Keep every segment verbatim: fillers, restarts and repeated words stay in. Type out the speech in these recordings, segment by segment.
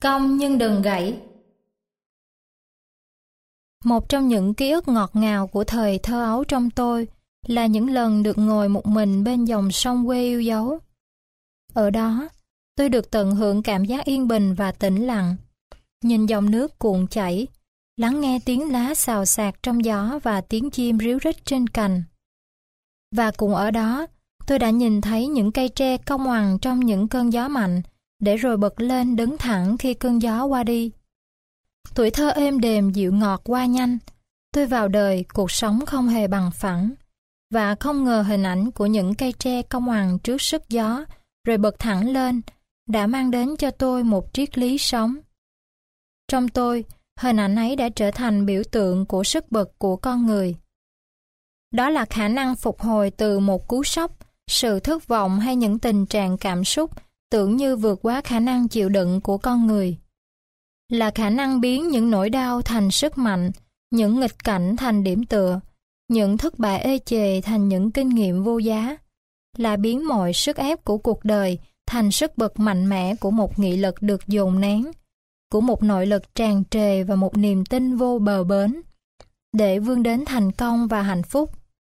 cong nhưng đừng gãy. Một trong những ký ức ngọt ngào của thời thơ ấu trong tôi là những lần được ngồi một mình bên dòng sông quê yêu dấu. Ở đó, tôi được tận hưởng cảm giác yên bình và tĩnh lặng, nhìn dòng nước cuộn chảy, lắng nghe tiếng lá xào xạc trong gió và tiếng chim ríu rít trên cành. Và cũng ở đó, tôi đã nhìn thấy những cây tre cong oằn trong những cơn gió mạnh, để rồi bật lên đứng thẳng khi cơn gió qua đi. Tuổi thơ êm đềm dịu ngọt qua nhanh, tôi vào đời cuộc sống không hề bằng phẳng, và không ngờ hình ảnh của những cây tre cong oằn trước sức gió, rồi bật thẳng lên, đã mang đến cho tôi một triết lý sống. Trong tôi, hình ảnh ấy đã trở thành biểu tượng của sức bật của con người. Đó là khả năng phục hồi từ một cú sốc, sự thất vọng hay những tình trạng cảm xúc tưởng như vượt quá khả năng chịu đựng của con người. Là khả năng biến những nỗi đau thành sức mạnh, những nghịch cảnh thành điểm tựa, những thất bại ê chề thành những kinh nghiệm vô giá. Là biến mọi sức ép của cuộc đời thành sức bật mạnh mẽ của một nghị lực được dồn nén, của một nội lực tràn trề và một niềm tin vô bờ bến, để vươn đến thành công và hạnh phúc.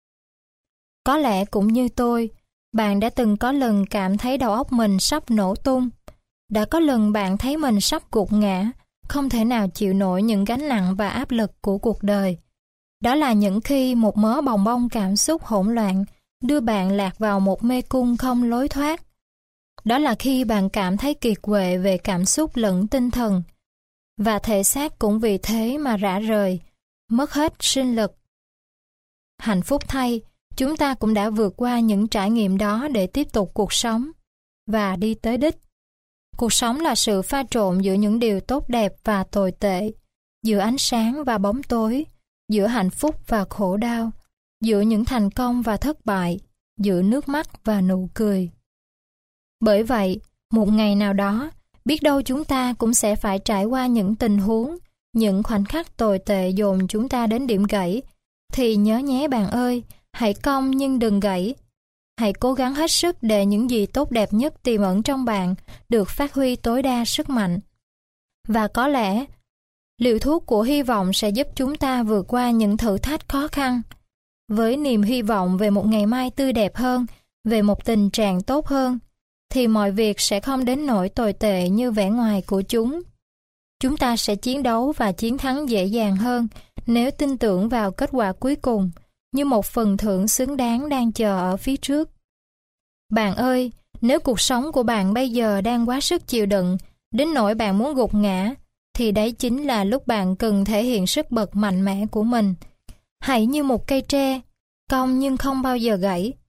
Có lẽ cũng như tôi, bạn đã từng có lần cảm thấy đầu óc mình sắp nổ tung. Đã có lần bạn thấy mình sắp gục ngã, không thể nào chịu nổi những gánh nặng và áp lực của cuộc đời. Đó là những khi một mớ bòng bong cảm xúc hỗn loạn đưa bạn lạc vào một mê cung không lối thoát. Đó là khi bạn cảm thấy kiệt quệ về cảm xúc lẫn tinh thần, và thể xác cũng vì thế mà rã rời, mất hết sinh lực. Hạnh phúc thay, chúng ta cũng đã vượt qua những trải nghiệm đó để tiếp tục cuộc sống và đi tới đích. Cuộc sống là sự pha trộn giữa những điều tốt đẹp và tồi tệ, giữa ánh sáng và bóng tối, giữa hạnh phúc và khổ đau, giữa những thành công và thất bại, giữa nước mắt và nụ cười. Bởi vậy, một ngày nào đó, biết đâu chúng ta cũng sẽ phải trải qua những tình huống, những khoảnh khắc tồi tệ dồn chúng ta đến điểm gãy, thì nhớ nhé bạn ơi, hãy cong nhưng đừng gãy. Hãy cố gắng hết sức để những gì tốt đẹp nhất tiềm ẩn trong bạn được phát huy tối đa sức mạnh. Và có lẽ, liều thuốc của hy vọng sẽ giúp chúng ta vượt qua những thử thách khó khăn, với niềm hy vọng về một ngày mai tươi đẹp hơn, về một tình trạng tốt hơn, thì mọi việc sẽ không đến nỗi tồi tệ như vẻ ngoài của chúng. Chúng ta sẽ chiến đấu và chiến thắng dễ dàng hơn nếu tin tưởng vào kết quả cuối cùng, như một phần thưởng xứng đáng đang chờ ở phía trước. Bạn ơi, nếu cuộc sống của bạn bây giờ đang quá sức chịu đựng, đến nỗi bạn muốn gục ngã, thì đấy chính là lúc bạn cần thể hiện sức bật mạnh mẽ của mình. Hãy như một cây tre, cong nhưng không bao giờ gãy.